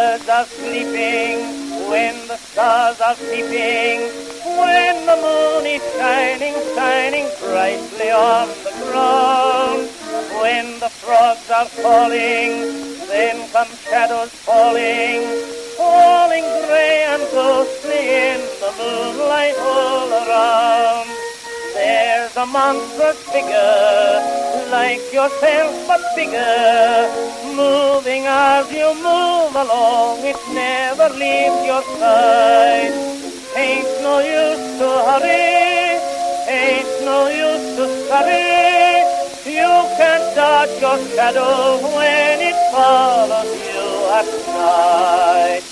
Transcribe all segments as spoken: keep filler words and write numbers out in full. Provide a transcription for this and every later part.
birds are sleeping, when the stars are peeping, when the moon is shining, shining brightly on the ground, when the frogs are falling, then come shadows falling, falling grey and ghostly in the moonlight all around. There's a monstrous figure, like yourself but bigger, moving as you move along, it never leaves your side. Ain't no use to hurry, ain't no use to scurry, you can't dodge your shadow when it follows you at night.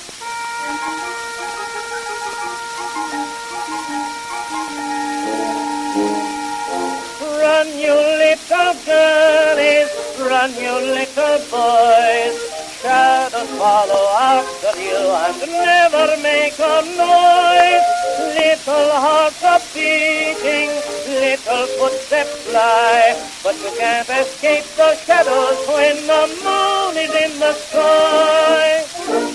Run, you little girlies, run, you little boys, shadows follow after you and never make a noise. Little hearts are beating, little footsteps fly, but you can't escape the shadows when the moon is in the sky.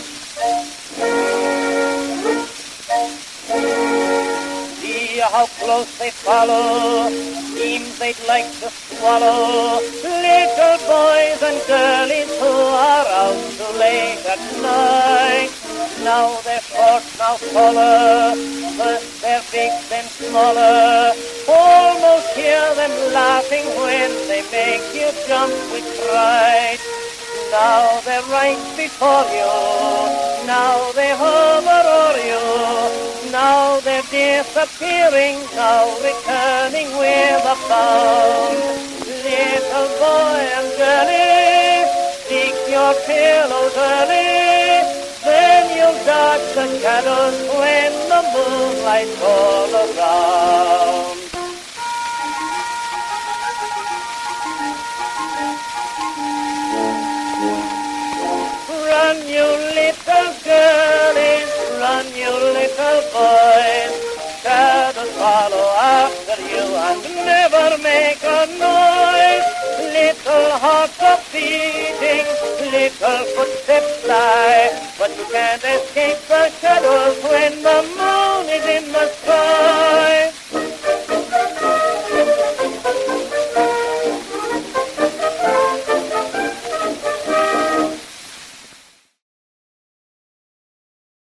See how close they follow, seems they'd like to swallow little boys and girlies who are out too late at night. Now they're short, now taller, first they're big, then smaller. Almost hear them laughing when they make you jump with fright. Now they're right before you, now they hover o'er you, now they're disappearing, now returning with a bound. Little boy and girlie, seek your pillows early, then you'll dodge the shadows when the moonlight's all around. Run, you little girlies, run, you little boys, shadows follow after you and never make a noise. Little hearts are beating, little footsteps fly, but you can't escape the shadows when the